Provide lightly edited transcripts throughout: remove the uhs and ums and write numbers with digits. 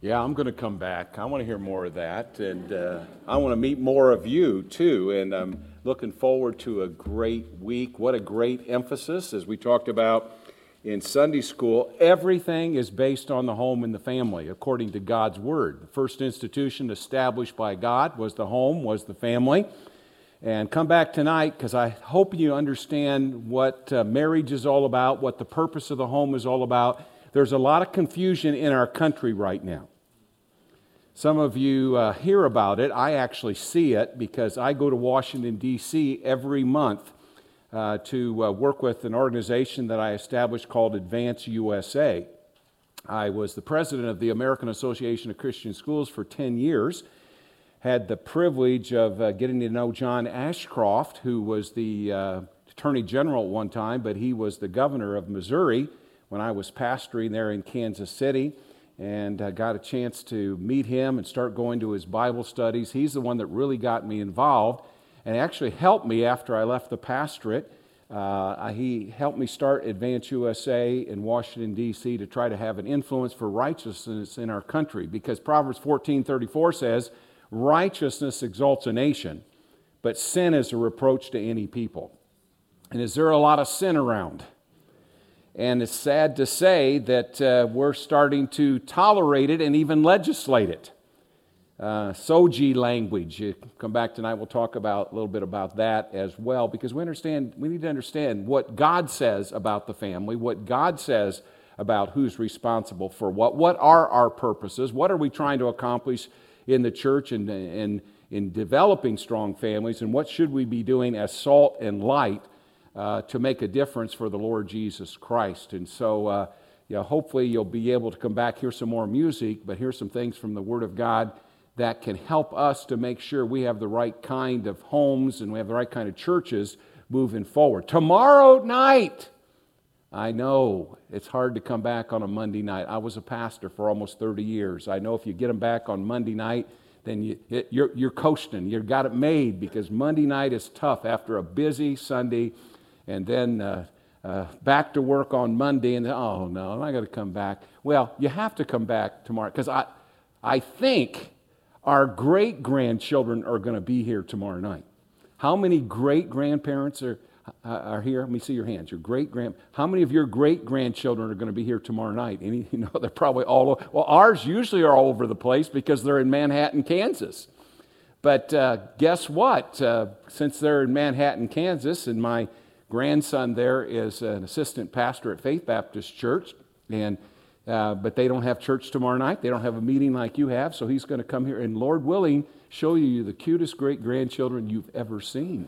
Yeah, I'm going to come back. I want to hear more of that, and I want to meet more of you too. And I'm looking forward to a great week. What a great emphasis, as we talked about in Sunday school. Everything is based on the home and the family, according to God's Word. The first institution established by God was the home, was the family. And come back tonight, because I hope you understand what marriage is all about, what the purpose of the home is all about. There's a lot of confusion in our country right now. Some of you hear about it. I actually see it because I go to Washington, D.C. every month to work with an organization that I established called Advance USA. I was the president of the American Association of Christian Schools for 10 years. Had the privilege of getting to know John Ashcroft, who was the Attorney General at one time, but he was the governor of Missouri when I was pastoring there in Kansas City. And got a chance to meet him and start going to his Bible studies. He's the one that really got me involved and actually helped me after I left the pastorate. He helped me start Advance USA in Washington, D.C. to try to have an influence for righteousness in our country, because Proverbs 14:34 says, righteousness exalts a nation, but sin is a reproach to any people. And is there a lot of sin around? And it's sad to say that we're starting to tolerate it and even legislate it. SOGI language. You come back tonight, we'll talk about a little bit about that as well, because we need to understand what God says about the family, what God says about who's responsible for what are our purposes, what are we trying to accomplish in the church and in developing strong families, and what should we be doing as salt and light to make a difference for the Lord Jesus Christ. And so hopefully you'll be able to come back, hear some more music, but hear some things from the Word of God that can help us to make sure we have the right kind of homes and we have the right kind of churches moving forward. Tomorrow night, I know it's hard to come back on a Monday night. I was a pastor for almost 30 years. I know if you get them back on Monday night, then you're coasting. You've got it made, because Monday night is tough after a busy Sunday. And then back to work on Monday, and oh no, I got to come back. Well, you have to come back tomorrow, because I think our great-grandchildren are going to be here tomorrow night. How many great-grandparents are here? Let me see your hands. How many of your great-grandchildren are going to be here tomorrow night? They're probably all over. Well, ours usually are all over the place because they're in Manhattan, Kansas. But guess what? Since they're in Manhattan, Kansas, and my grandson there is an assistant pastor at Faith Baptist Church, and but they don't have church tomorrow night. They don't have a meeting like you have, so he's going to come here and, Lord willing, show you the cutest great-grandchildren you've ever seen.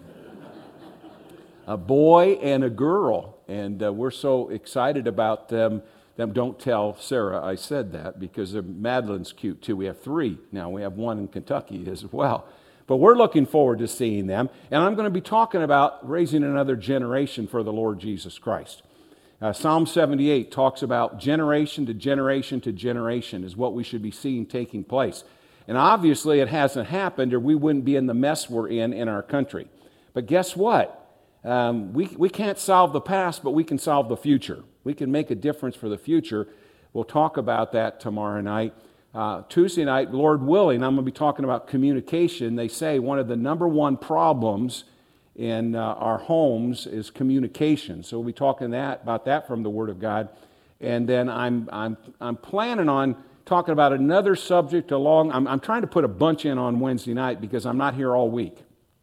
A boy and a girl, and we're so excited about them. Don't tell Sarah I said that, because Madeline's cute too. We have 3 now. We have 1 in Kentucky as well. But we're looking forward to seeing them. And I'm going to be talking about raising another generation for the Lord Jesus Christ. Psalm 78 talks about generation to generation to generation is what we should be seeing taking place. And obviously it hasn't happened, or we wouldn't be in the mess we're in our country. But guess what? We can't solve the past, but we can solve the future. We can make a difference for the future. We'll talk about that tomorrow night. Tuesday night, Lord willing, I'm going to be talking about communication. They say one of the number one problems in our homes is communication. So we'll be talking about that from the Word of God. And then I'm planning on talking about another subject along. I'm trying to put a bunch in on Wednesday night because I'm not here all week.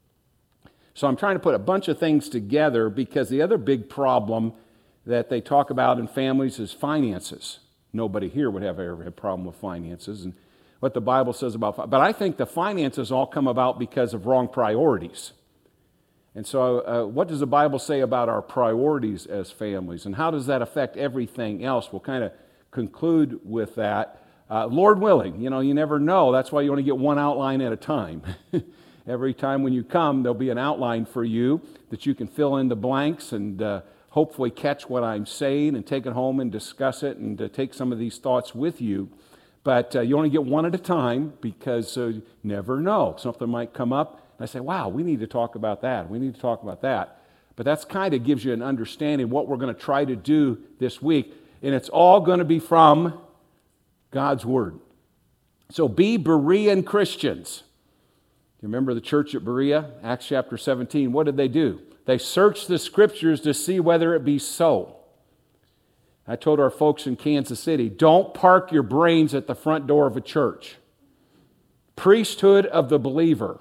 So I'm trying to put a bunch of things together, because the other big problem that they talk about in families is finances. Nobody here would ever have a problem with finances and what the Bible says about. But I think the finances all come about because of wrong priorities. And so what does the Bible say about our priorities as families? And how does that affect everything else? We'll kind of conclude with that. Lord willing, you never know. That's why you only get one outline at a time. Every time when you come, there'll be an outline for you that you can fill in the blanks and hopefully catch what I'm saying and take it home and discuss it and take some of these thoughts with you. But you only get one at a time, because you never know. Something might come up, and I say, wow, we need to talk about that. We need to talk about that. But that's kind of gives you an understanding of what we're going to try to do this week. And it's all going to be from God's Word. So be Berean Christians. You remember the church at Berea, Acts chapter 17? What did they do? They searched the Scriptures to see whether it be so. I told our folks in Kansas City, don't park your brains at the front door of a church. Priesthood of the believer.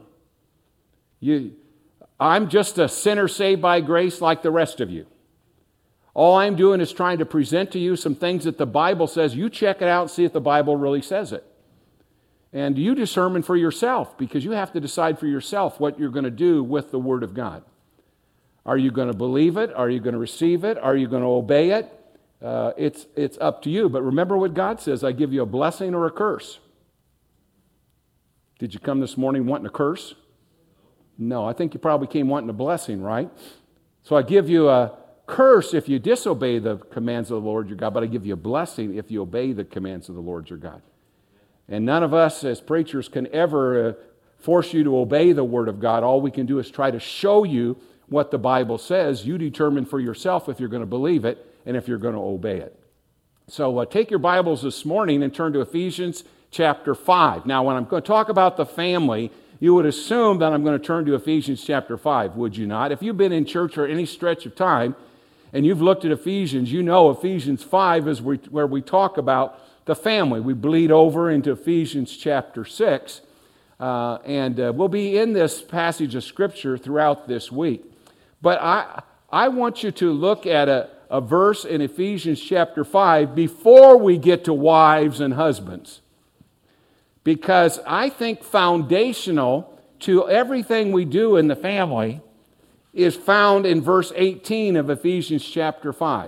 I'm just a sinner saved by grace like the rest of you. All I'm doing is trying to present to you some things that the Bible says. You check it out and see if the Bible really says it. And you discern for yourself, because you have to decide for yourself what you're going to do with the Word of God. Are you going to believe it? Are you going to receive it? Are you going to obey it? It's up to you. But remember what God says, I give you a blessing or a curse. Did you come this morning wanting a curse? No, I think you probably came wanting a blessing, right? So I give you a curse if you disobey the commands of the Lord your God, but I give you a blessing if you obey the commands of the Lord your God. And none of us as preachers can ever force you to obey the Word of God. All we can do is try to show you what the Bible says. You determine for yourself if you're going to believe it and if you're going to obey it. So take your Bibles this morning and turn to Ephesians chapter 5. Now, when I'm going to talk about the family, you would assume that I'm going to turn to Ephesians chapter 5, would you not? If you've been in church for any stretch of time and you've looked at Ephesians, you know Ephesians 5 is where we talk about the family. We bleed over into Ephesians chapter 6, and we'll be in this passage of Scripture throughout this week. But I want you to look at a verse in Ephesians chapter 5 before we get to wives and husbands. Because I think foundational to everything we do in the family is found in verse 18 of Ephesians chapter 5.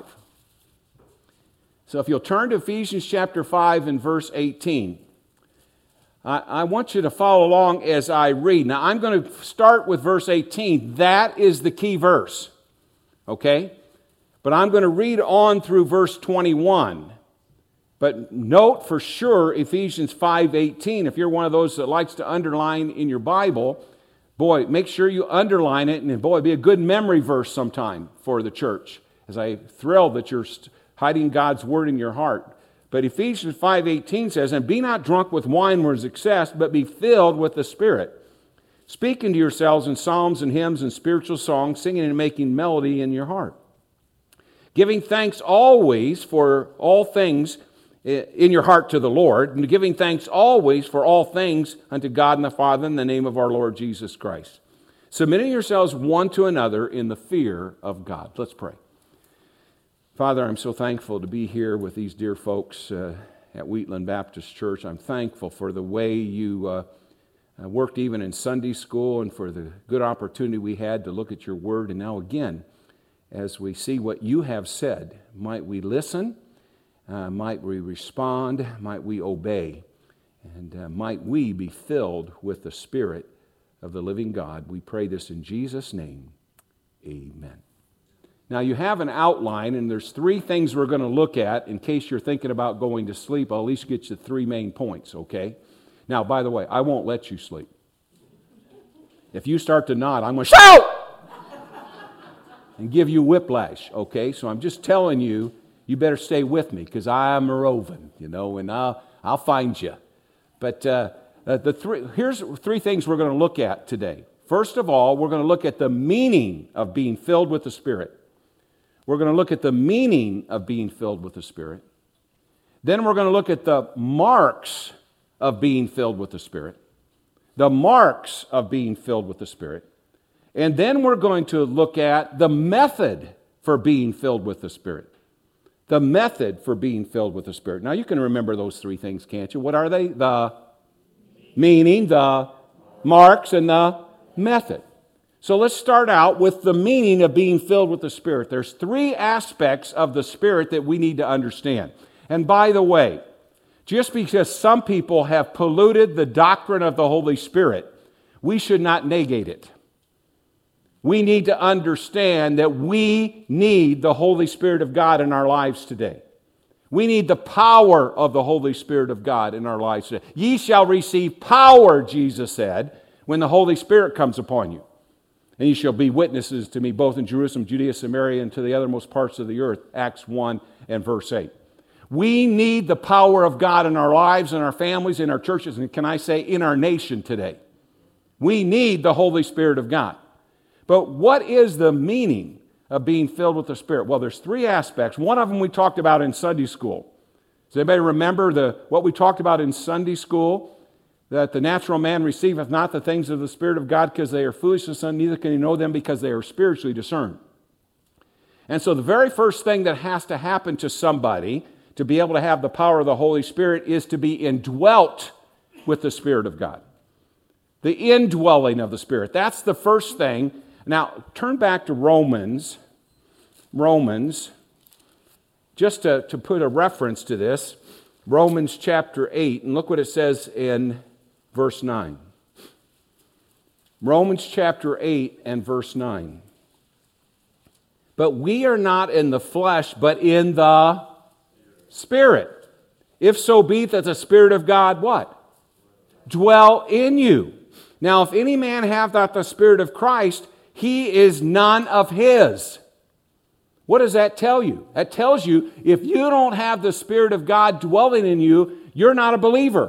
So if you'll turn to Ephesians chapter 5 and verse 18, I want you to follow along as I read. Now, I'm going to start with verse 18. That is the key verse, okay? But I'm going to read on through verse 21. But note for sure Ephesians 5:18. If you're one of those that likes to underline in your Bible, boy, make sure you underline it. And boy, it'd be a good memory verse sometime for the church. As I thrill that you're hiding God's Word in your heart. But Ephesians 5:18 says, and be not drunk with wine where is excess, but be filled with the Spirit, speaking to yourselves in psalms and hymns and spiritual songs, singing and making melody in your heart, giving thanks always for all things in your heart to the Lord, and giving thanks always for all things unto God and the Father in the name of our Lord Jesus Christ, submitting yourselves one to another in the fear of God. Let's pray. Father, I'm so thankful to be here with these dear folks at Wheatland Baptist Church. I'm thankful for the way you worked even in Sunday school and for the good opportunity we had to look at your Word. And now again, as we see what you have said, might we listen, might we respond, might we obey, and might we be filled with the Spirit of the living God. We pray this in Jesus' name. Amen. Now you have an outline, and there's three things we're going to look at. In case you're thinking about going to sleep, I'll at least get you three main points, okay? Now, by the way, I won't let you sleep. If you start to nod, I'm going to shout and give you whiplash, okay? So I'm just telling you, you better stay with me, because I'm a roving, and I'll find you. But here's three things we're going to look at today. First of all, we're going to look at the meaning of being filled with the Spirit. We're going to look at the meaning of being filled with the Spirit. Then we're going to look at the marks of being filled with the Spirit. The marks of being filled with the Spirit. And then we're going to look at the method for being filled with the Spirit. The method for being filled with the Spirit. Now you can remember those three things, can't you? What are they? The meaning, the marks, and the method. So let's start out with the meaning of being filled with the Spirit. There's three aspects of the Spirit that we need to understand. And by the way, just because some people have polluted the doctrine of the Holy Spirit, we should not negate it. We need to understand that we need the Holy Spirit of God in our lives today. We need the power of the Holy Spirit of God in our lives today. Ye shall receive power, Jesus said, when the Holy Spirit comes upon you. And ye shall be witnesses to me both in Jerusalem, Judea, Samaria, and to the uttermost parts of the earth. Acts 1 and verse 8. We need the power of God in our lives, in our families, in our churches, and can I say, in our nation today. We need the Holy Spirit of God. But what is the meaning of being filled with the Spirit? Well, there's three aspects. One of them we talked about in Sunday school. Does anybody remember what we talked about in Sunday school? That the natural man receiveth not the things of the Spirit of God because they are foolishness, and neither can he know them because they are spiritually discerned. And so the very first thing that has to happen to somebody to be able to have the power of the Holy Spirit is to be indwelt with the Spirit of God. The indwelling of the Spirit. That's the first thing. Now, turn back to Romans. Just to put a reference to this, Romans chapter 8, and look what it says in verse 9. Romans chapter 8 and verse 9. But we are not in the flesh, but in the Spirit. If so be that the Spirit of God, what? Dwell in you. Now, if any man have not the Spirit of Christ, he is none of his. What does that tell you? That tells you if you don't have the Spirit of God dwelling in you, you're not a believer.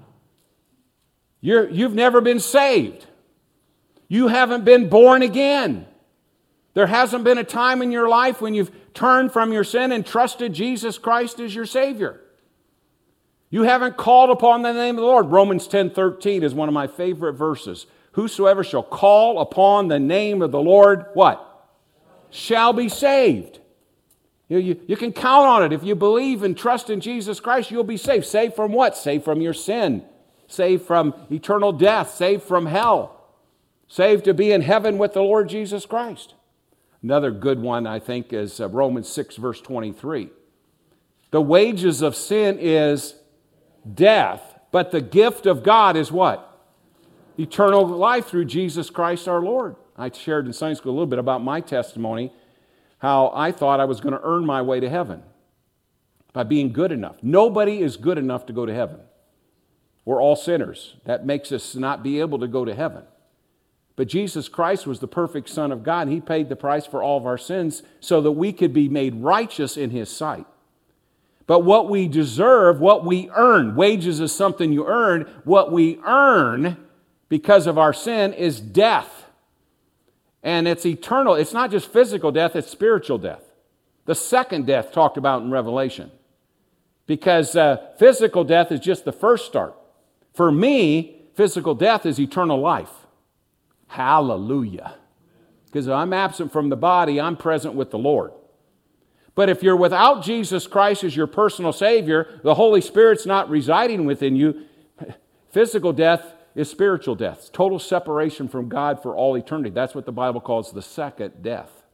You've never been saved. You haven't been born again. There hasn't been a time in your life when you've turned from your sin and trusted Jesus Christ as your Savior. You haven't called upon the name of the Lord. Romans 10:13 is one of my favorite verses. Whosoever shall call upon the name of the Lord, what? Shall be saved. You can count on it. If you believe and trust in Jesus Christ, you'll be saved. Saved from what? Saved from your sin. Saved from eternal death. Saved from hell. Saved to be in heaven with the Lord Jesus Christ. Another good one, I think, is Romans 6, verse 23. The wages of sin is death, but the gift of God is what? Eternal life through Jesus Christ our Lord. I shared in Sunday school a little bit about my testimony, how I thought I was going to earn my way to heaven by being good enough. Nobody is good enough to go to heaven. We're all sinners. That makes us not be able to go to heaven. But Jesus Christ was the perfect Son of God. He paid the price for all of our sins so that we could be made righteous in His sight. But what we deserve, what we earn, wages is something you earn, what we earn because of our sin is death. And it's eternal. It's not just physical death, it's spiritual death. The second death talked about in Revelation. Because physical death is just the first start. For me, physical death is eternal life. Hallelujah. Because if I'm absent from the body, I'm present with the Lord. But if you're without Jesus Christ as your personal Savior, the Holy Spirit's not residing within you, physical death is spiritual death. It's total separation from God for all eternity. That's what the Bible calls the second death.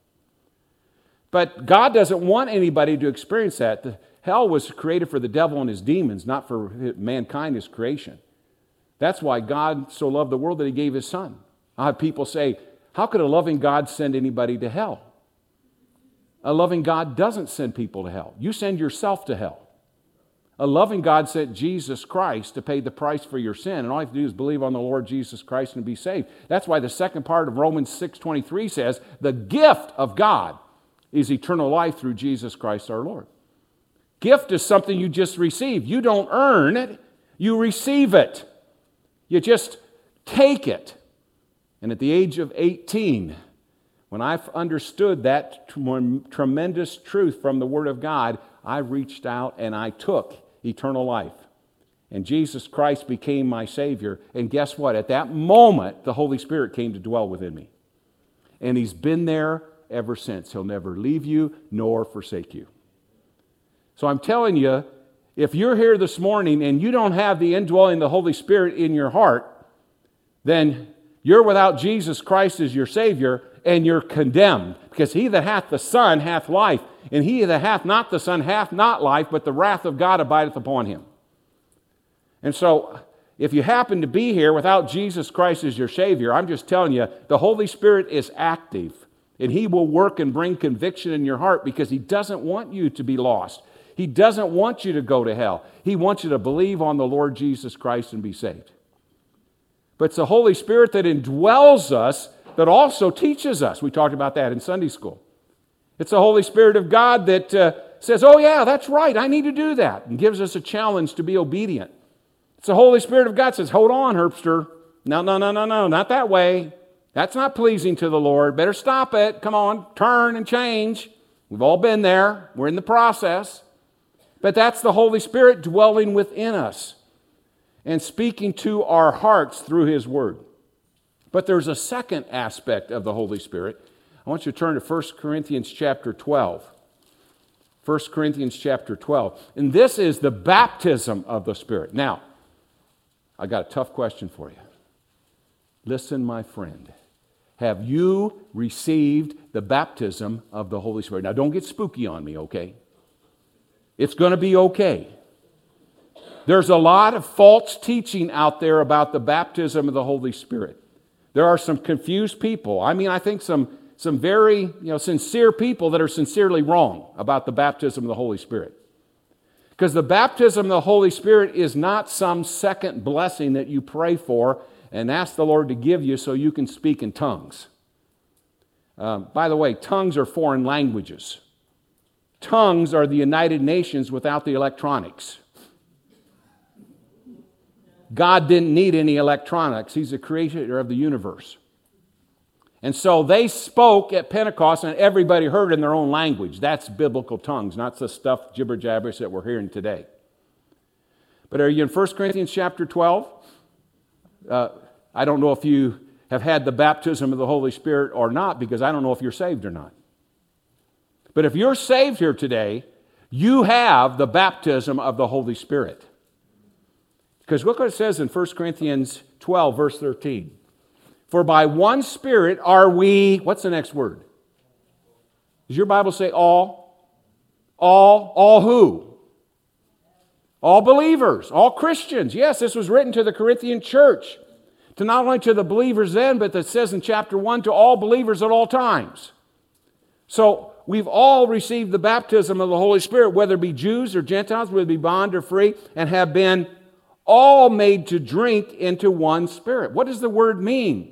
But God doesn't want anybody to experience that. Hell was created for the devil and his demons, not for mankind, his creation. That's why God so loved the world that He gave His Son. I have people say, how could a loving God send anybody to hell? A loving God doesn't send people to hell. You send yourself to hell. A loving God sent Jesus Christ to pay the price for your sin, and all you have to do is believe on the Lord Jesus Christ and be saved. That's why the second part of Romans 6:23 says, the gift of God is eternal life through Jesus Christ our Lord. Gift is something you just receive. You don't earn it, you receive it. You just take it. And at the age of 18, when I've understood that tremendous truth from the Word of God, I reached out and I took eternal life. And Jesus Christ became my Savior. And guess what? At that moment, the Holy Spirit came to dwell within me. And He's been there ever since. He'll never leave you nor forsake you. So I'm telling you, if you're here this morning and you don't have the indwelling of the Holy Spirit in your heart, then you're without Jesus Christ as your Savior, and you're condemned. Because he that hath the Son hath life, and he that hath not the Son hath not life, but the wrath of God abideth upon him. And so, if you happen to be here without Jesus Christ as your Savior, I'm just telling you, the Holy Spirit is active, and He will work and bring conviction in your heart because He doesn't want you to be lost. He doesn't want you to go to hell. He wants you to believe on the Lord Jesus Christ and be saved. But it's the Holy Spirit that indwells us that also teaches us. We talked about that in Sunday school. It's the Holy Spirit of God that says, oh yeah, that's right, I need to do that, and gives us a challenge to be obedient. It's the Holy Spirit of God says, hold on, Herbster. No, not that way. That's not pleasing to the Lord. Better stop it. Come on, turn and change. We've all been there. We're in the process. But that's the Holy Spirit dwelling within us and speaking to our hearts through His Word. But there's a second aspect of the Holy Spirit. I want you to turn to 1 Corinthians chapter 12. 1 Corinthians chapter 12. And this is the baptism of the Spirit. Now, I got a tough question for you. Listen, my friend. Have you received the baptism of the Holy Spirit? Now, don't get spooky on me, okay? It's going to be okay. There's a lot of false teaching out there about the baptism of the Holy Spirit. There are some confused people. I think some very sincere people that are sincerely wrong about the baptism of the Holy Spirit. Because the baptism of the Holy Spirit is not some second blessing that you pray for and ask the Lord to give you so you can speak in tongues. By the way, tongues are foreign languages. Tongues are the United Nations without the electronics. God didn't need any electronics. He's the creator of the universe. And so they spoke at Pentecost and everybody heard in their own language. That's biblical tongues, not the stuff jibber-jabberish that we're hearing today. But are you in 1 Corinthians chapter 12? I don't know if you have had the baptism of the Holy Spirit or not, because I don't know if you're saved or not. But if you're saved here today, you have the baptism of the Holy Spirit. Because look what it says in 1 Corinthians 12, verse 13. For by one Spirit are we, what's the next word? Does your Bible say all? All who? All believers, all Christians. Yes, this was written to the Corinthian church. To not only to the believers then, but it says in chapter 1, to all believers at all times. So we've all received the baptism of the Holy Spirit, whether it be Jews or Gentiles, whether it be bond or free, and have been all made to drink into one Spirit. What does the word mean?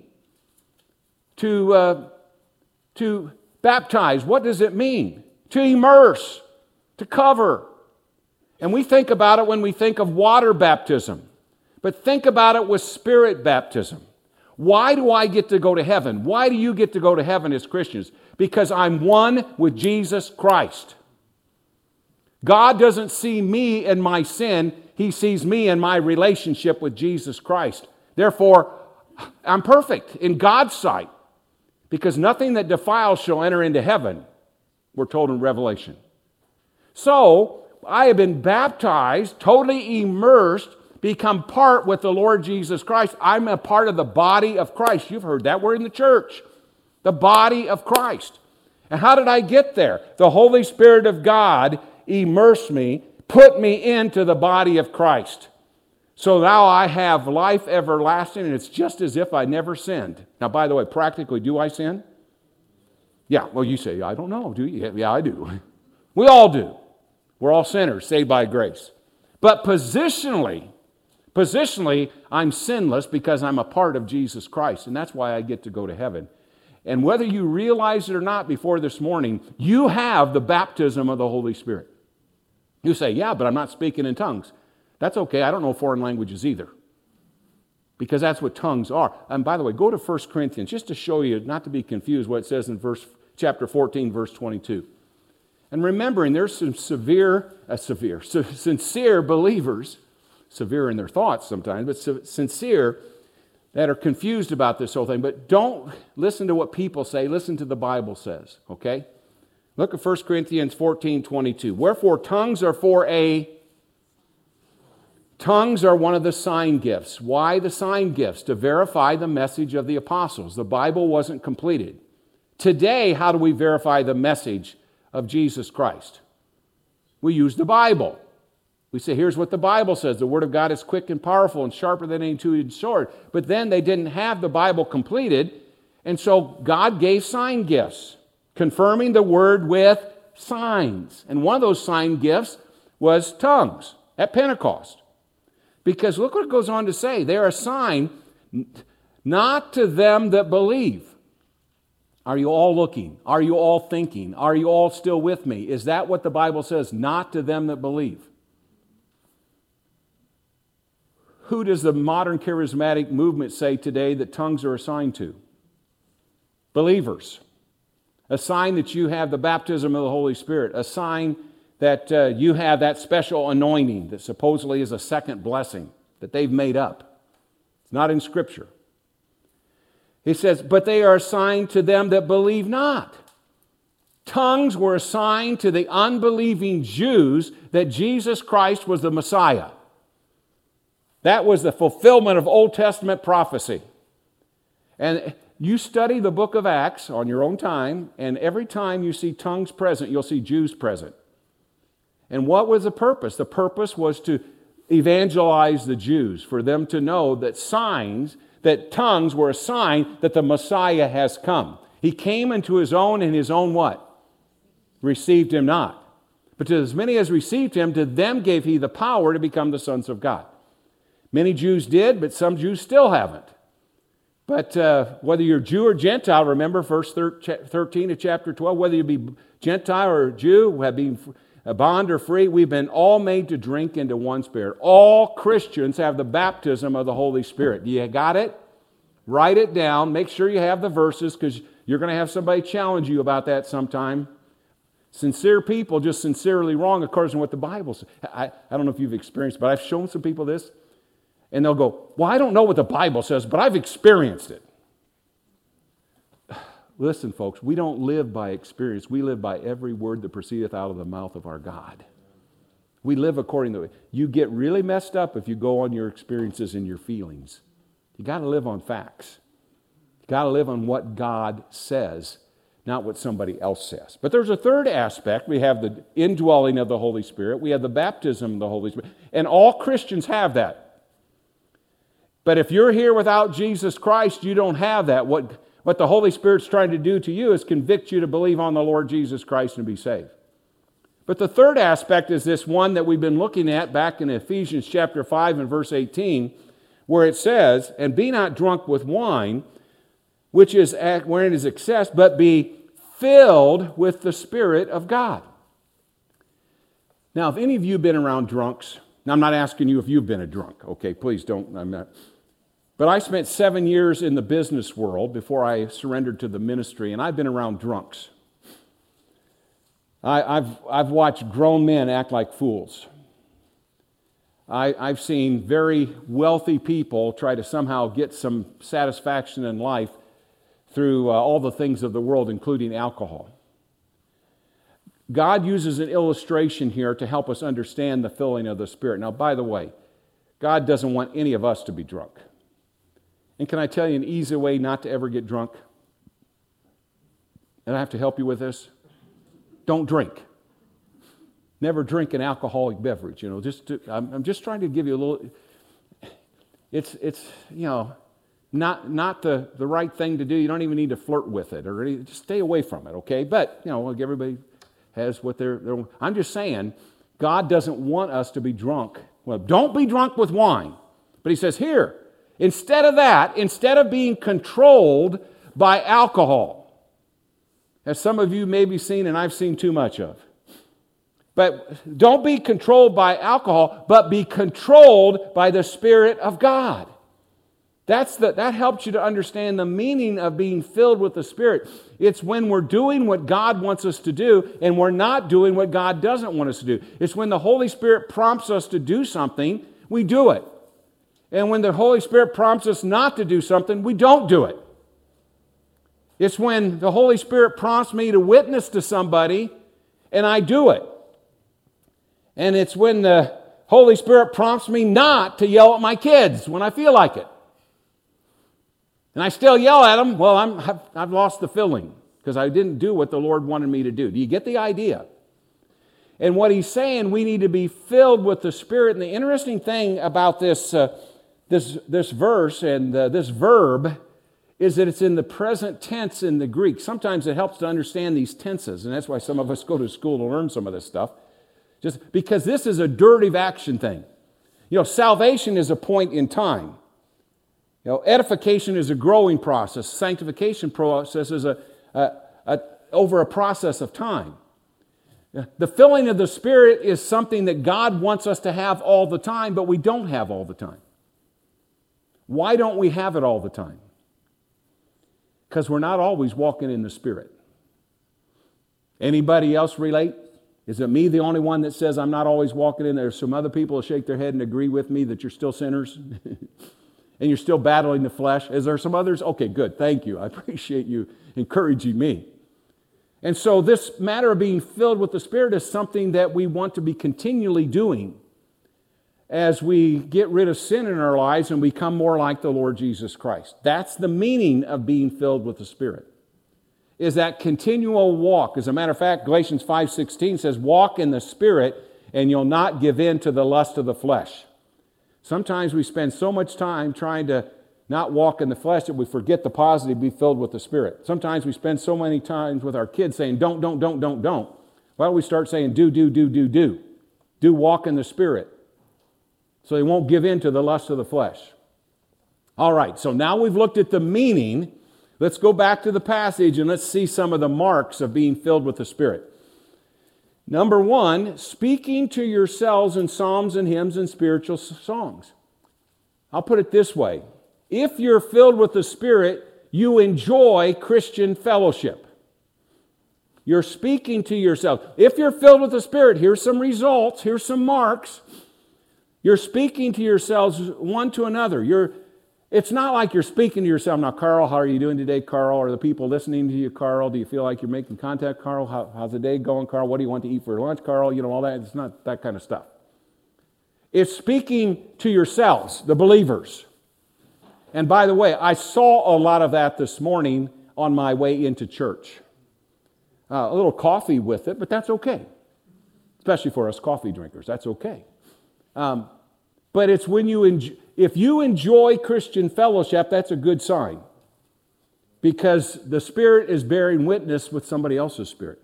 To baptize, what does it mean? To immerse, to cover. And we think about it when we think of water baptism. But think about it with Spirit baptism. Why do I get to go to heaven? Why do you get to go to heaven as Christians? Because I'm one with Jesus Christ. God doesn't see me and my sin. He sees me and my relationship with Jesus Christ. Therefore, I'm perfect in God's sight. Because nothing that defiles shall enter into heaven, we're told in Revelation. So, I have been baptized, totally immersed, become part with the Lord Jesus Christ. I'm a part of the body of Christ. You've heard that. We're in the church. The body of Christ. And how did I get there? The Holy Spirit of God immersed me, put me into the body of Christ. So now I have life everlasting, and it's just as if I never sinned. Now, by the way, practically, do I sin? Yeah, well, you say, I don't know, do you? Yeah, I do. We all do. We're all sinners, saved by grace. But positionally, I'm sinless because I'm a part of Jesus Christ, and that's why I get to go to heaven. And whether you realize it or not before this morning, you have the baptism of the Holy Spirit. You say, yeah, but I'm not speaking in tongues. That's okay. I don't know foreign languages either. Because that's what tongues are. And by the way, go to 1 Corinthians just to show you, not to be confused, what it says in chapter 14, verse 22. And remembering there's some sincere believers, severe in their thoughts sometimes, but sincere, that are confused about this whole thing. But don't listen to what people say. Listen to the Bible says, okay? Look at 1 Corinthians 14, 22. Wherefore tongues are one of the sign gifts. Why the sign gifts? To verify the message of the apostles. The Bible wasn't completed. Today, how do we verify the message of Jesus Christ? We use the Bible. We say, here's what the Bible says. The Word of God is quick and powerful and sharper than any two-edged sword. But then they didn't have the Bible completed, and so God gave sign gifts, confirming the Word with signs. And one of those sign gifts was tongues at Pentecost. Because look what it goes on to say. They're a sign not to them that believe. Are you all looking? Are you all thinking? Are you all still with me? Is that what the Bible says? Not to them that believe. Who does the modern charismatic movement say today that tongues are assigned to? Believers. A sign that you have the baptism of the Holy Spirit. A sign that you have that special anointing that supposedly is a second blessing that they've made up. It's not in Scripture. He says, but they are assigned to them that believe not. Tongues were assigned to the unbelieving Jews that Jesus Christ was the Messiah. That was the fulfillment of Old Testament prophecy. And you study the book of Acts on your own time, and every time you see tongues present, you'll see Jews present. And what was the purpose? The purpose was to evangelize the Jews, for them to know that tongues were a sign that the Messiah has come. He came into his own, and his own what? Received him not. But to as many as received him, to them gave he the power to become the sons of God. Many Jews did, but some Jews still haven't. But whether you're Jew or Gentile, remember verse 13 of chapter 12, whether you be Gentile or Jew, have been bond or free, we've been all made to drink into one Spirit. All Christians have the baptism of the Holy Spirit. You got it? Write it down. Make sure you have the verses, because you're going to have somebody challenge you about that sometime. Sincere people just sincerely wrong according to what the Bible says. I don't know if you've experienced, but I've shown some people this, and they'll go, well, I don't know what the Bible says, but I've experienced it. Listen, folks, we don't live by experience. We live by every word that proceedeth out of the mouth of our God. We live according to it. You get really messed up if you go on your experiences and your feelings. You got to live on facts. You got to live on what God says, not what somebody else says. But there's a third aspect. We have the indwelling of the Holy Spirit. We have the baptism of the Holy Spirit. And all Christians have that. But if you're here without Jesus Christ, you don't have that. What the Holy Spirit's trying to do to you is convict you to believe on the Lord Jesus Christ and be saved. But the third aspect is this one that we've been looking at back in Ephesians chapter 5 and verse 18, where it says, and be not drunk with wine, wherein is excess, but be filled with the Spirit of God. Now, if any of you have been around drunks, now I'm not asking you if you've been a drunk, okay? Please don't, I'm not. But I spent 7 years in the business world before I surrendered to the ministry, and I've been around drunks. I've watched grown men act like fools. I've seen very wealthy people try to somehow get some satisfaction in life through all the things of the world, including alcohol. God uses an illustration here to help us understand the filling of the Spirit. Now, by the way, God doesn't want any of us to be drunk. And can I tell you an easy way not to ever get drunk? And I have to help you with this. Don't drink. Never drink an alcoholic beverage. You know, I'm just trying to give you a little. It's not the right thing to do. You don't even need to flirt with it or just stay away from it. Okay, but everybody has what they're. I'm just saying, God doesn't want us to be drunk. Well, don't be drunk with wine. But He says here, instead of being controlled by alcohol, as some of you may be seen and I've seen too much of. But don't be controlled by alcohol, but be controlled by the Spirit of God. That helps you to understand the meaning of being filled with the Spirit. It's when we're doing what God wants us to do and we're not doing what God doesn't want us to do. It's when the Holy Spirit prompts us to do something, we do it. And when the Holy Spirit prompts us not to do something, we don't do it. It's when the Holy Spirit prompts me to witness to somebody and I do it. And it's when the Holy Spirit prompts me not to yell at my kids when I feel like it. And I still yell at them, well, I've lost the filling because I didn't do what the Lord wanted me to do. Do you get the idea? And what He's saying, we need to be filled with the Spirit. And the interesting thing about this verse and this verb is that it's in the present tense in the Greek. Sometimes it helps to understand these tenses, and that's why some of us go to school to learn some of this stuff. Just because this is a durative action thing. Salvation is a point in time. Edification is a growing process. Sanctification process is a over a process of time. The filling of the Spirit is something that God wants us to have all the time, but we don't have all the time. Why don't we have it all the time? Because we're not always walking in the Spirit. Anybody else relate? Is it me the only one that says I'm not always walking in there? Some other people will shake their head and agree with me that you're still sinners and you're still battling the flesh. Is there some others? Okay, good. Thank you. I appreciate you encouraging me. And so this matter of being filled with the Spirit is something that we want to be continually doing as we get rid of sin in our lives and become more like the Lord Jesus Christ. That's the meaning of being filled with the Spirit, is that continual walk. As a matter of fact, Galatians 5:16 says, walk in the Spirit and you'll not give in to the lust of the flesh. Sometimes we spend so much time trying to not walk in the flesh that we forget the positive, be filled with the Spirit. Sometimes we spend so many times with our kids saying, don't. Why don't we start saying, do. Do walk in the Spirit, so they won't give in to the lust of the flesh. All right, so now we've looked at the meaning. Let's go back to the passage and let's see some of the marks of being filled with the Spirit. Number one, speaking to yourselves in psalms and hymns and spiritual songs. I'll put it this way. If you're filled with the Spirit, you enjoy Christian fellowship. You're speaking to yourself. If you're filled with the Spirit, here's some results, here's some marks. You're speaking to yourselves one to another. It's not like you're speaking to yourself. Now, Carl, how are you doing today, Carl? Are the people listening to you, Carl? Do you feel like you're making contact, Carl? How's the day going, Carl? What do you want to eat for lunch, Carl? You know, all that. It's not that kind of stuff. It's speaking to yourselves, the believers. And by the way, I saw a lot of that this morning on my way into church. A little coffee with it, but that's okay. Especially for us coffee drinkers, that's okay. But it's when if you enjoy Christian fellowship, that's a good sign. Because the Spirit is bearing witness with somebody else's spirit.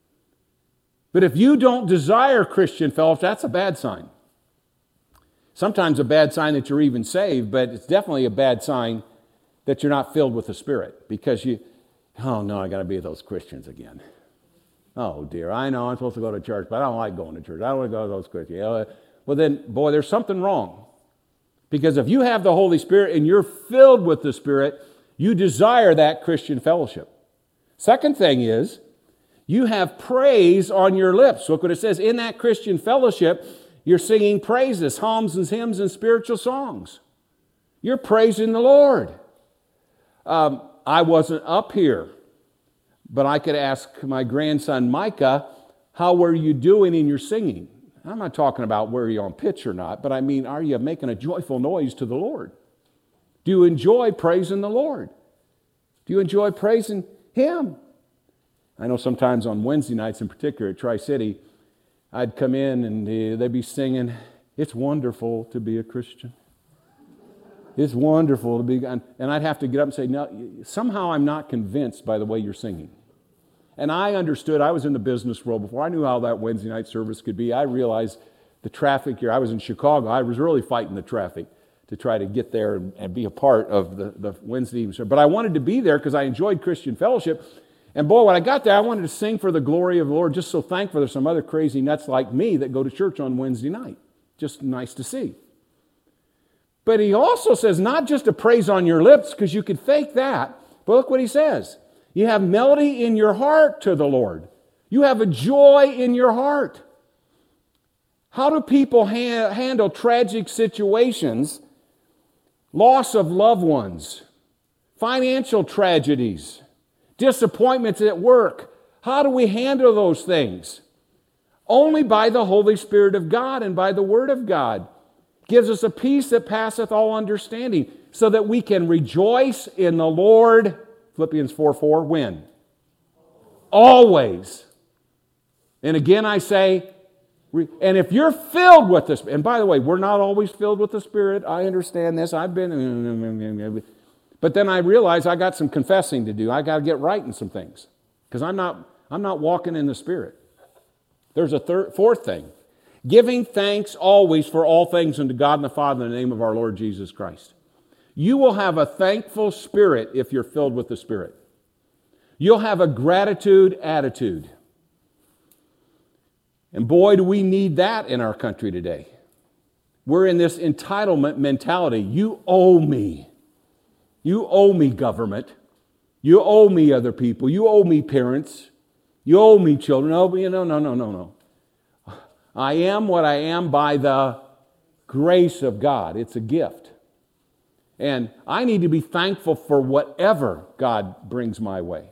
But if you don't desire Christian fellowship, that's a bad sign. Sometimes a bad sign that you're even saved, but it's definitely a bad sign that you're not filled with the Spirit. Because oh no, I got to be with those Christians again. Oh dear, I know I'm supposed to go to church, but I don't like going to church. I don't want to go to those Christians. Well then, boy, there's something wrong. Because if you have the Holy Spirit and you're filled with the Spirit, you desire that Christian fellowship. Second thing is, you have praise on your lips. Look what it says. In that Christian fellowship, you're singing praises, psalms and hymns and spiritual songs. You're praising the Lord. I wasn't up here, but I could ask my grandson Micah, how were you doing in your singing? I'm not talking about were you on pitch or not, but I mean, are you making a joyful noise to the Lord? Do you enjoy praising the Lord? Do you enjoy praising Him? I know sometimes on Wednesday nights in particular at Tri-City, I'd come in and they'd be singing, "It's wonderful to be a Christian. It's wonderful to be," and I'd have to get up and say, "No, somehow I'm not convinced by the way you're singing." And I understood, I was in the business world before. I knew how that Wednesday night service could be. I realized the traffic here. I was in Chicago. I was really fighting the traffic to try to get there and be a part of the Wednesday evening service. But I wanted to be there because I enjoyed Christian fellowship. And boy, when I got there, I wanted to sing for the glory of the Lord. Just so thankful there's some other crazy nuts like me that go to church on Wednesday night. Just nice to see. But he also says not just a praise on your lips, because you could fake that. But look what he says. You have melody in your heart to the Lord. You have a joy in your heart. How do people handle tragic situations, loss of loved ones, financial tragedies, disappointments at work? How do we handle those things? Only by the Holy Spirit of God and by the Word of God. Gives us a peace that passeth all understanding, so that we can rejoice in the Lord. Philippians 4:4, when? Always. And again I say, and if you're filled with this, and by the way, we're not always filled with the Spirit. I understand this. I've been, but then I realize I got some confessing to do. I got to get right in some things, because I'm not walking in the Spirit. There's a fourth thing. Giving thanks always for all things unto God and the Father in the name of our Lord Jesus Christ. You will have a thankful spirit if you're filled with the Spirit. You'll have a gratitude attitude. And boy, do we need that in our country today. We're in this entitlement mentality. You owe me. You owe me, government. You owe me, other people. You owe me, parents. You owe me, children. No. I am what I am by the grace of God. It's a gift. And I need to be thankful for whatever God brings my way.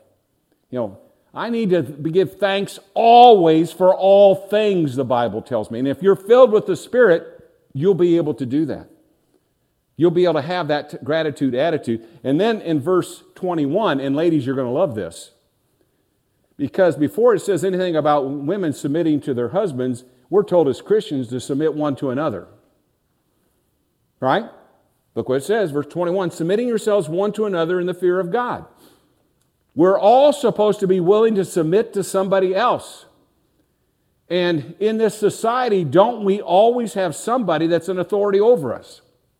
I need to give thanks always for all things, the Bible tells me. And if you're filled with the Spirit, you'll be able to do that. You'll be able to have that gratitude attitude. And then in verse 21, and ladies, you're going to love this, because before it says anything about women submitting to their husbands, we're told as Christians to submit one to another. Right? Look what it says, verse 21, submitting yourselves one to another in the fear of God. We're all supposed to be willing to submit to somebody else. And in this society, don't we always have somebody that's an authority over us?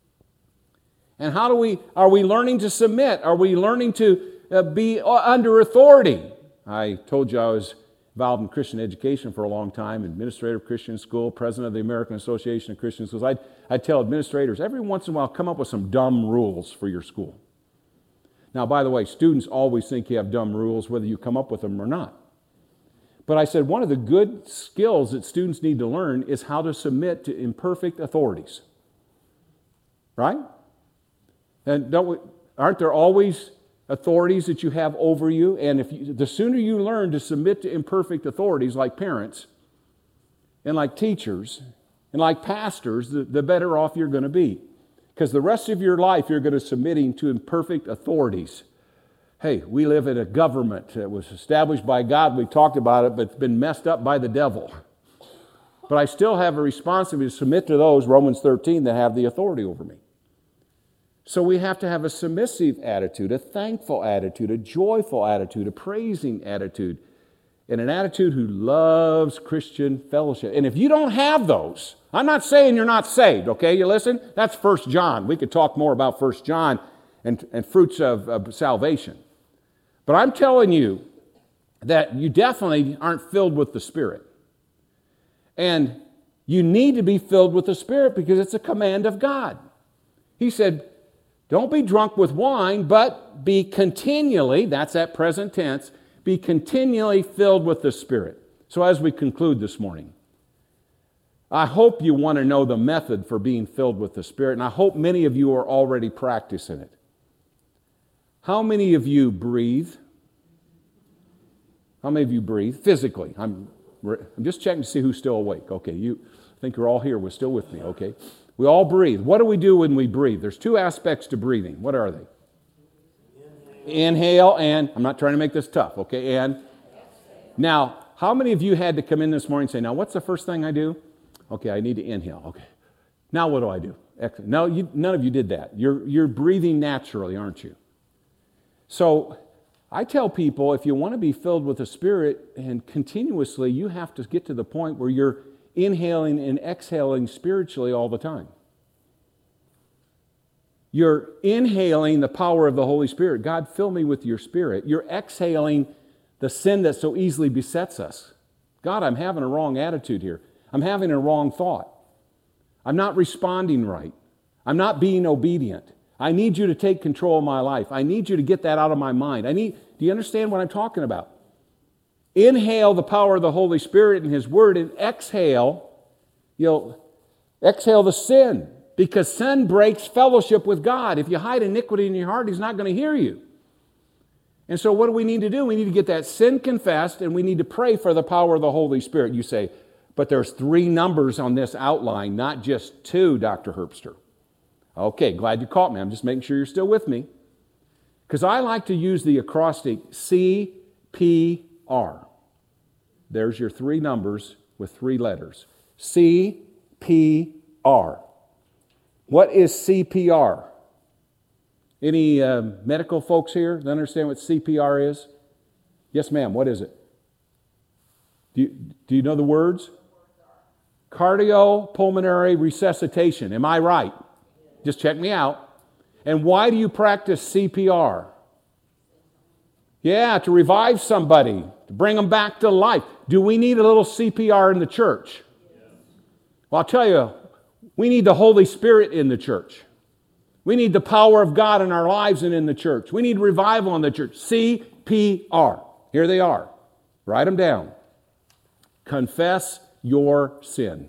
And are we learning to submit? Are we learning to be under authority? I told you I was involved in Christian education for a long time, administrator of Christian school, president of the American Association of Christian Schools. I'd tell administrators, every once in a while, come up with some dumb rules for your school. Now, by the way, students always think you have dumb rules, whether you come up with them or not. But I said one of the good skills that students need to learn is how to submit to imperfect authorities. Right? And aren't there always authorities that you have over you? And the sooner you learn to submit to imperfect authorities like parents and like teachers and like pastors, the better off you're going to be. Because the rest of your life you're going to be submitting to imperfect authorities. Hey, we live in a government that was established by God. We talked about it, but it's been messed up by the devil. But I still have a responsibility to submit to those, Romans 13, that have the authority over me. So we have to have a submissive attitude, a thankful attitude, a joyful attitude, a praising attitude, and an attitude who loves Christian fellowship. And if you don't have those, I'm not saying you're not saved, okay? You listen? That's 1 John. We could talk more about 1 John and fruits of salvation. But I'm telling you that you definitely aren't filled with the Spirit. And you need to be filled with the Spirit because it's a command of God. He said, don't be drunk with wine, but be continually, that's that present tense, be continually filled with the Spirit. So as we conclude this morning, I hope you want to know the method for being filled with the Spirit, and I hope many of you are already practicing it. How many of you breathe? How many of you breathe physically? I'm just checking to see who's still awake. Okay, I think you're all here. We're still with me, okay? We all breathe. What do we do when we breathe? There's two aspects to breathing. What are they? Inhale and, I'm not trying to make this tough, okay, and. Now, how many of you had to come in this morning and say, now what's the first thing I do? Okay, I need to inhale, okay. Now what do I do? No, none of you did that. You're breathing naturally, aren't you? So I tell people, if you want to be filled with the Spirit and continuously, you have to get to the point where you're inhaling and exhaling spiritually all the time. You're inhaling the power of the Holy Spirit. God, fill me with your Spirit. You're exhaling the sin that so easily besets us. God, I'm having a wrong attitude here. I'm having a wrong thought. I'm not responding right. I'm not being obedient. I need you to take control of my life. I need you to get that out of my mind. Do you understand what I'm talking about? Inhale the power of the Holy Spirit and His Word, and exhale the sin, because sin breaks fellowship with God. If you hide iniquity in your heart, He's not going to hear you. And so what do we need to do? We need to get that sin confessed, and we need to pray for the power of the Holy Spirit. You say, but there's 3 numbers on this outline, not just 2, Dr. Herbster. Okay, glad you caught me. I'm just making sure you're still with me. Because I like to use the acrostic CPR. There's your 3 numbers with 3 letters. CPR. What is CPR? Any medical folks here that understand what CPR is? Yes, ma'am. What is it? Do you know the words? Cardiopulmonary resuscitation. Am I right? Just check me out. And why do you practice CPR? Yeah, to revive somebody, to bring them back to life. Do we need a little CPR in the church? Well, I'll tell you, we need the Holy Spirit in the church. We need the power of God in our lives and in the church. We need revival in the church. CPR. Here they are. Write them down. Confess your sin.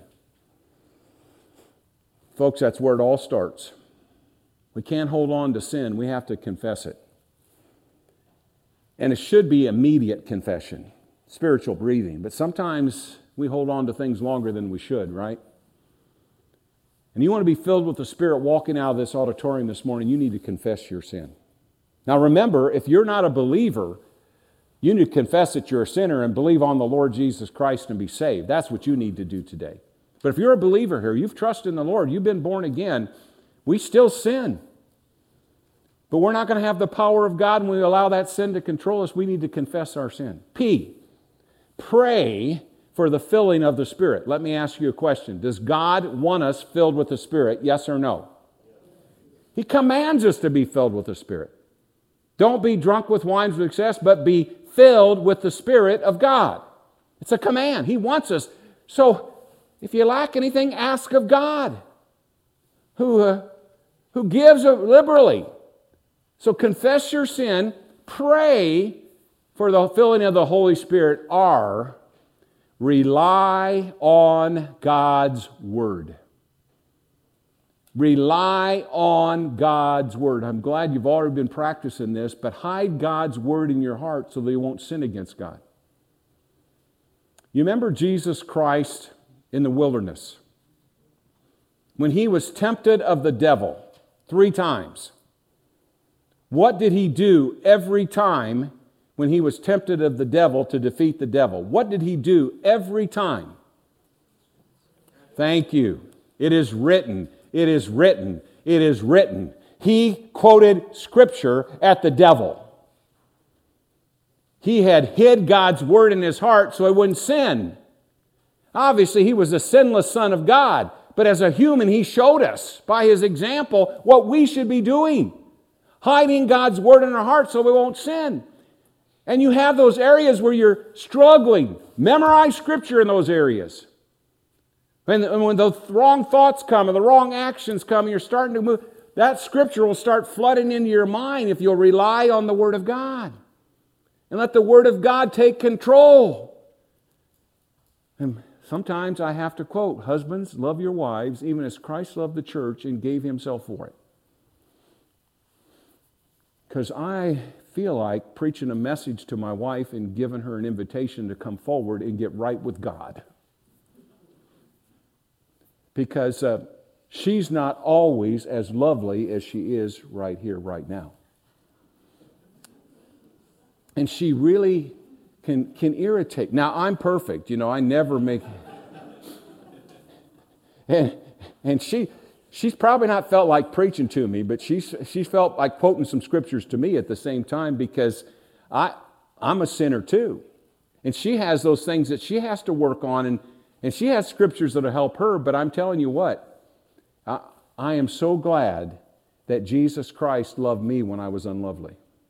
Folks, that's where it all starts. We can't hold on to sin. We have to confess it. And it should be immediate confession, spiritual breathing. But sometimes we hold on to things longer than we should, right? And you want to be filled with the Spirit walking out of this auditorium this morning, you need to confess your sin. Now remember, if you're not a believer, you need to confess that you're a sinner and believe on the Lord Jesus Christ and be saved. That's what you need to do today. But if you're a believer here, you've trusted in the Lord, you've been born again, we still sin. But we're not going to have the power of God when we allow that sin to control us. We need to confess our sin. P, pray for the filling of the Spirit. Let me ask you a question. Does God want us filled with the Spirit? Yes or no? He commands us to be filled with the Spirit. Don't be drunk with wine of excess, but be filled with the Spirit of God. It's a command. He wants us. So if you lack anything, ask of God, who gives liberally. So confess your sin, pray for the filling of the Holy Spirit. R, rely on God's Word. Rely on God's Word. I'm glad you've already been practicing this, but hide God's Word in your heart so that you won't sin against God. You remember Jesus Christ in the wilderness when He was tempted of the devil 3 times. What did He do every time when He was tempted of the devil to defeat the devil? What did He do every time? Thank you. It is written. It is written. It is written. He quoted Scripture at the devil. He had hid God's Word in his heart so he wouldn't sin. Obviously, he was a sinless Son of God, but as a human, he showed us by his example what we should be doing. Hiding God's Word in our heart so we won't sin. And you have those areas where you're struggling. Memorize Scripture in those areas. When the wrong thoughts come and the wrong actions come and you're starting to move, that Scripture will start flooding into your mind if you'll rely on the Word of God. And let the Word of God take control. And sometimes I have to quote, husbands, love your wives even as Christ loved the church and gave Himself for it. Because I feel like preaching a message to my wife and giving her an invitation to come forward and get right with God. Because she's not always as lovely as she is right here, right now. And she really can irritate. Now, I'm perfect. You know, I never make... and she's probably not felt like preaching to me, but she's felt like quoting some scriptures to me at the same time because I'm a sinner too. And she has those things that she has to work on, and she has scriptures that will help her, but I'm telling you what, I am so glad that Jesus Christ loved me when I was unlovely.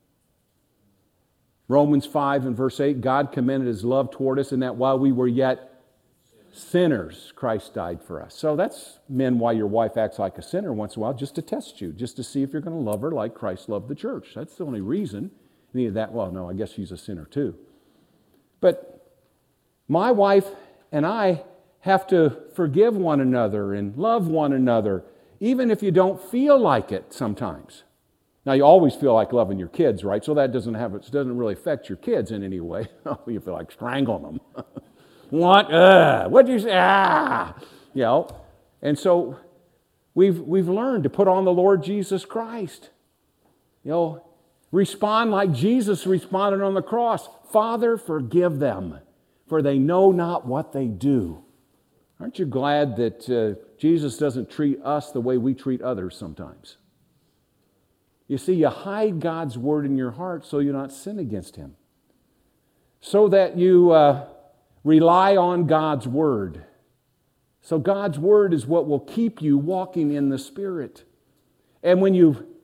Romans 5 and verse 8, God commended His love toward us in that while we were yet sinners, Christ died for us. So that's, men, why your wife acts like a sinner once in a while, just to test you, just to see if you're going to love her like Christ loved the church. That's the only reason. Any of that, well, no, I guess she's a sinner too. But my wife and I have to forgive one another and love one another, even if you don't feel like it sometimes. Now, you always feel like loving your kids, right? So that doesn't really affect your kids in any way. You feel like strangling them. What? What'd you say? You know, and so we've learned to put on the Lord Jesus Christ. You know, respond like Jesus responded on the cross. Father, forgive them, for they know not what they do. Aren't you glad that Jesus doesn't treat us the way we treat others sometimes? You see, you hide God's Word in your heart so you not sin against Him. So that you rely on God's Word. So God's Word is what will keep you walking in the Spirit. And when you've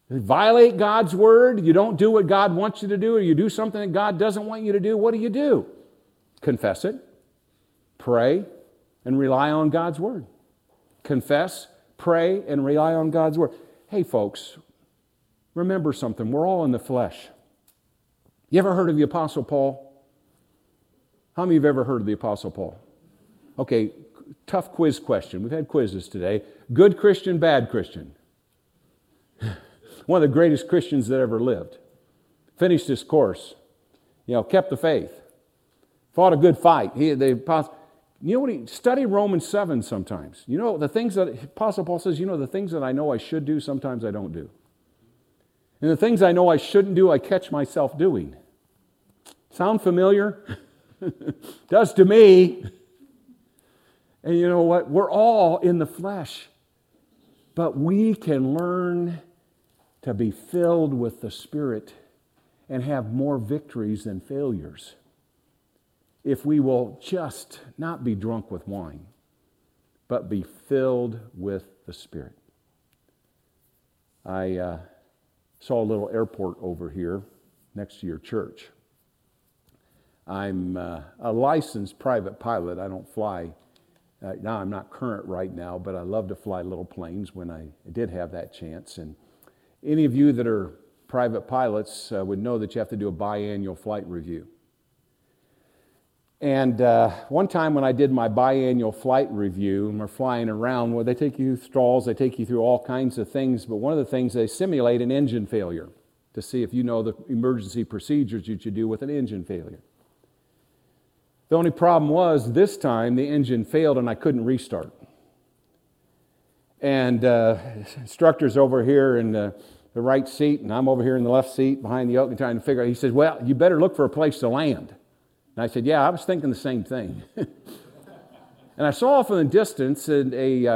You violate God's word, you don't do what God wants you to do, or you do something that God doesn't want you to do, what do? Confess it, pray, and rely on God's word. Confess, pray, and rely on God's word. Hey, folks, remember something. We're all in the flesh. You ever heard of the Apostle Paul? How many of you have ever heard of the Apostle Paul? Okay, tough quiz question. We've had quizzes today. Good Christian, bad Christian. One of the greatest Christians that ever lived. Finished his course. Kept the faith. Fought a good fight. Study Romans 7 sometimes. The things that Apostle Paul says, the things that I know I should do, sometimes I don't do. And the things I know I shouldn't do, I catch myself doing. Sound familiar? Does to me. And you know what? We're all in the flesh. But we can learn to be filled with the Spirit and have more victories than failures if we will just not be drunk with wine, but be filled with the Spirit. I saw a little airport over here next to your church. I'm a licensed private pilot. I don't fly. Now I'm not current right now, but I love to fly little planes when I did have that chance. And any of you that are private pilots would know that you have to do a biannual flight review. And one time when I did my biannual flight review, and we're flying around, well, they take you through stalls, they take you through all kinds of things, but one of the things, they simulate an engine failure to see if you know the emergency procedures that you do with an engine failure. The only problem was, this time the engine failed and I couldn't restart. And instructor's over here in the right seat, and I'm over here in the left seat behind the yoke and trying to figure out. He says, well, you better look for a place to land. And I said, yeah, I was thinking the same thing. And I saw off in the distance an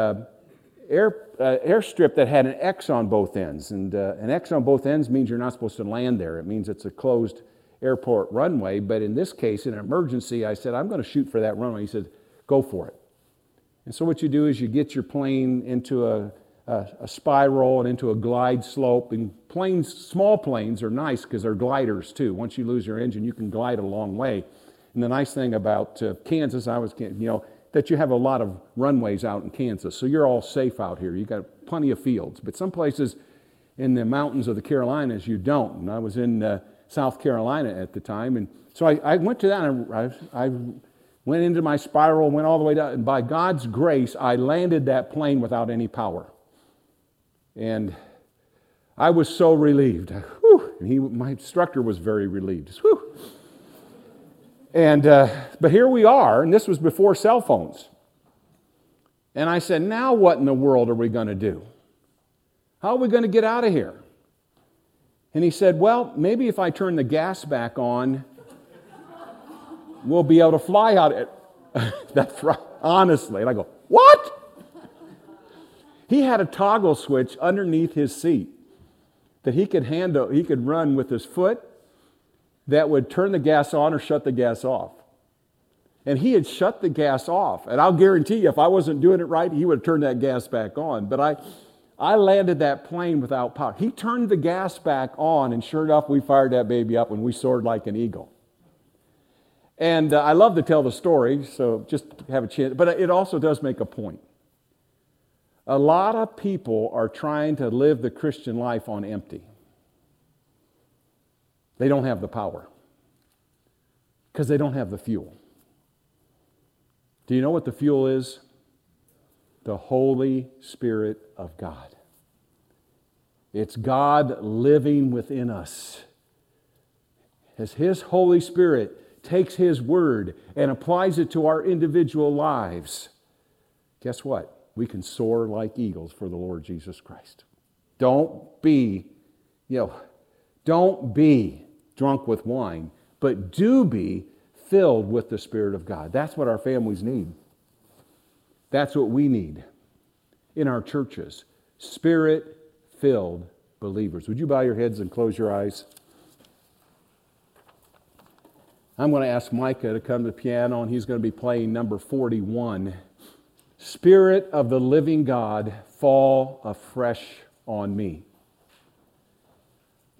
airstrip that had an X on both ends. And an X on both ends means you're not supposed to land there. It means it's a closed airport runway. But in this case, in an emergency, I said, I'm going to shoot for that runway. He said, go for it. And so what you do is you get your plane into a spiral and into a glide slope. And small planes are nice because they're gliders too. Once you lose your engine, you can glide a long way. And the nice thing about Kansas, that you have a lot of runways out in Kansas. So you're all safe out here. You got plenty of fields. But some places in the mountains of the Carolinas, you don't. And I was in South Carolina at the time. And so I went to that, and I went into my spiral, went all the way down. And by God's grace, I landed that plane without any power. And I was so relieved. Whew. And my instructor was very relieved. Whew. And but here we are, and this was before cell phones. And I said, now what in the world are we going to do? How are we going to get out of here? And he said, well, maybe if I turn the gas back on, we'll be able to fly out it. That's right, honestly. And I go, what? He had a toggle switch underneath his seat that he could run with his foot, that would turn the gas on or shut the gas off. And he had shut the gas off. And I'll guarantee you, if I wasn't doing it right, he would have turned that gas back on. But I landed that plane without power. He turned the gas back on, and sure enough, we fired that baby up and we soared like an eagle. And I love to tell the story, so just have a chance. But it also does make a point. A lot of people are trying to live the Christian life on empty. They don't have the power because they don't have the fuel. Do you know what the fuel is? The Holy Spirit of God. It's God living within us. As His Holy Spirit takes His Word and applies it to our individual lives, guess what? We can soar like eagles for the Lord Jesus Christ. Don't be drunk with wine, but do be filled with the Spirit of God. That's what our families need. That's what we need in our churches. Spirit-filled believers. Would you bow your heads and close your eyes? I'm going to ask Micah to come to the piano, and he's going to be playing number 41. Spirit of the living God, fall afresh on me.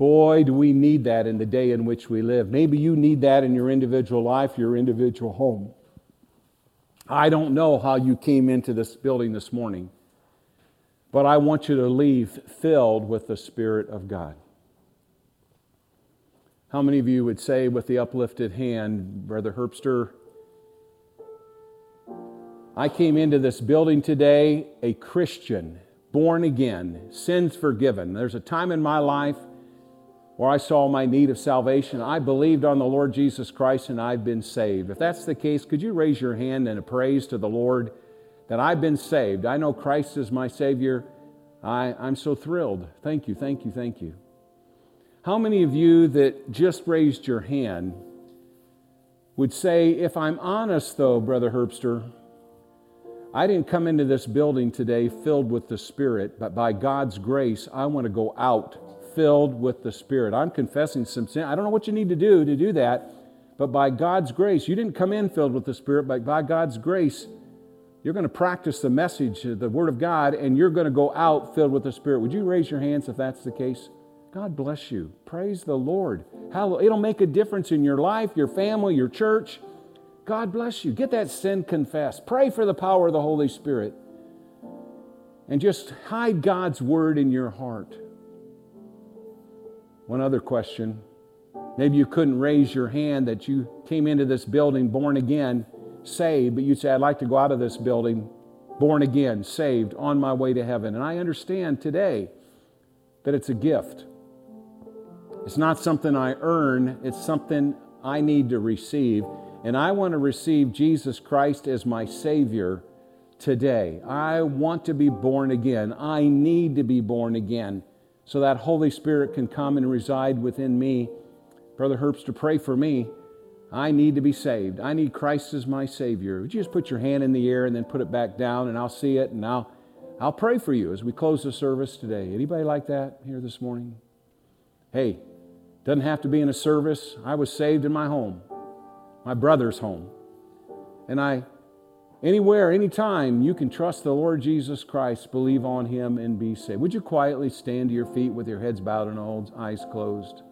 Boy, do we need that in the day in which we live. Maybe you need that in your individual life, your individual home. I don't know how you came into this building this morning, but I want you to leave filled with the Spirit of God. How many of you would say with the uplifted hand, Brother Herbster, I came into this building today a Christian, born again, sins forgiven. There's a time in my life where I saw my need of salvation. I believed on the Lord Jesus Christ and I've been saved. If that's the case, could you raise your hand in a praise to the Lord that I've been saved? I know Christ is my Savior. I'm so thrilled. Thank you, thank you, thank you. How many of you that just raised your hand would say, if I'm honest though, Brother Herbster, I didn't come into this building today filled with the Spirit, but by God's grace, I want to go out filled with the Spirit. I'm confessing some sin. I don't know what you need to do that, but by God's grace, you didn't come in filled with the Spirit, but by God's grace, you're going to practice the message, the Word of God, and you're going to go out filled with the Spirit. Would you raise your hands if that's the case? God bless you. Praise the Lord. It'll make a difference in your life, your family, your church. God bless you. Get that sin confessed. Pray for the power of the Holy Spirit. And just hide God's Word in your heart. One other question. Maybe you couldn't raise your hand that you came into this building born again, saved, but you say, I'd like to go out of this building born again, saved, on my way to heaven. And I understand today that it's a gift. It's not something I earn. It's something I need to receive. And I want to receive Jesus Christ as my Savior today. I want to be born again. I need to be born again so that Holy Spirit can come and reside within me. Brother Herbster, pray for me. I need to be saved. I need Christ as my Savior. Would you just put your hand in the air and then put it back down, and I'll see it, and I'll pray for you as we close the service today. Anybody like that here this morning? Hey, doesn't have to be in a service. I was saved in my home, my brother's home. And anywhere, anytime, you can trust the Lord Jesus Christ, believe on Him, and be saved. Would you quietly stand to your feet with your heads bowed and all eyes closed?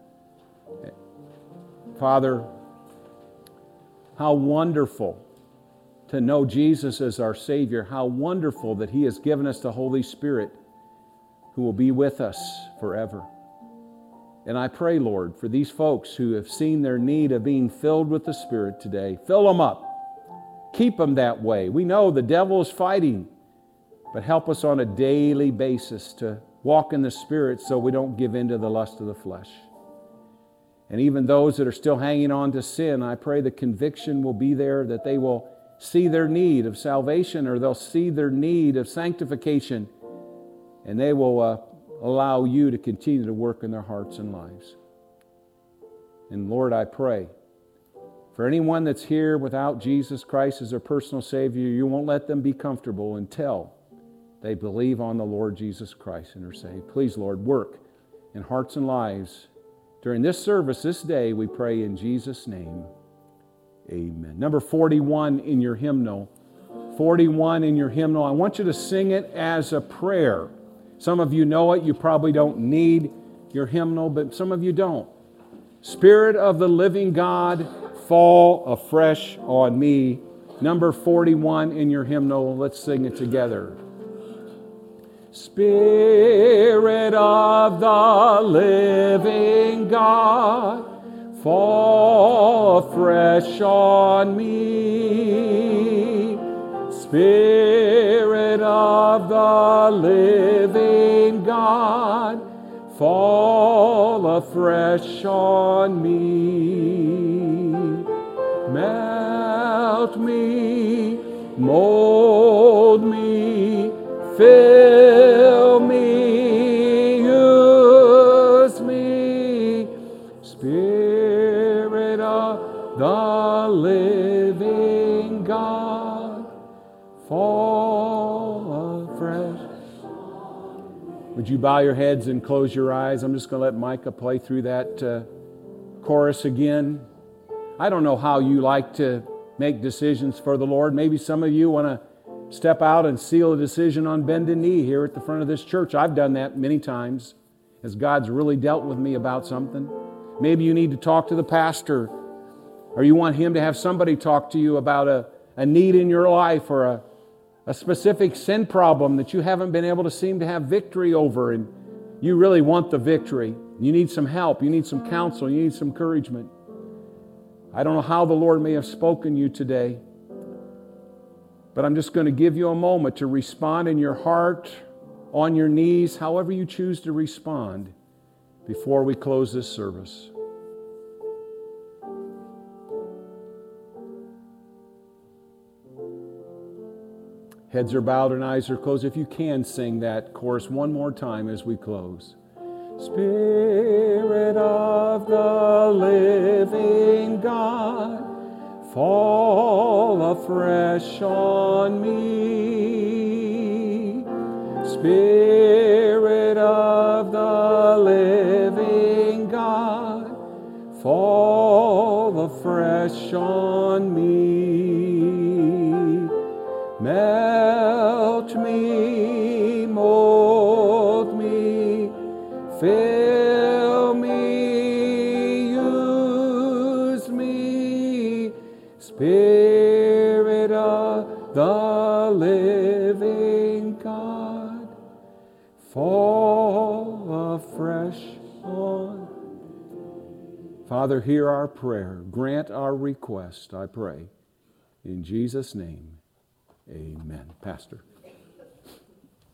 Father, how wonderful to know Jesus as our Savior. How wonderful that He has given us the Holy Spirit who will be with us forever. And I pray, Lord, for these folks who have seen their need of being filled with the Spirit today. Fill them up. Keep them that way. We know the devil is fighting, but help us on a daily basis to walk in the Spirit so we don't give in to the lust of the flesh. And even those that are still hanging on to sin, I pray the conviction will be there, that they will see their need of salvation, or they'll see their need of sanctification, and they will allow you to continue to work in their hearts and lives. And Lord, I pray for anyone that's here without Jesus Christ as their personal Savior, you won't let them be comfortable until they believe on the Lord Jesus Christ and are saved. Please, Lord, work in hearts and lives during this service this day, we pray in Jesus' name. Amen. Number 41 in your hymnal. 41 in your hymnal. I want you to sing it as a prayer. Some of you know it. You probably don't need your hymnal, but some of you don't. Spirit of the living God, fall afresh on me. Number 41 in your hymnal. Let's sing it together. Spirit of the living God, fall afresh on me. Spirit of the living God, fall afresh on me. Melt me, mold me, fill me, use me. Spirit of the living God, fall afresh. Would you bow your heads and close your eyes? I'm just going to let Micah play through that chorus again. I don't know how you like to make decisions for the Lord. Maybe some of you want to step out and seal a decision on bended knee here at the front of this church. I've done that many times. Has God's really dealt with me about something? Maybe you need to talk to the pastor, or you want him to have somebody talk to you about a need in your life, or a specific sin problem that you haven't been able to seem to have victory over, and you really want the victory. You need some help. You need some counsel. You need some encouragement. I don't know how the Lord may have spoken to you today, but I'm just going to give you a moment to respond in your heart, on your knees, however you choose to respond before we close this service. Heads are bowed and eyes are closed. If you can sing that chorus one more time as we close. Spirit of the living God, fall afresh on me. Spirit of the living God, fall afresh on me. Melt me, mold me, fill me, use me. Spirit of the living God, fall afresh on. Father, hear our prayer. Grant our request, I pray. In Jesus' name, amen. Pastor.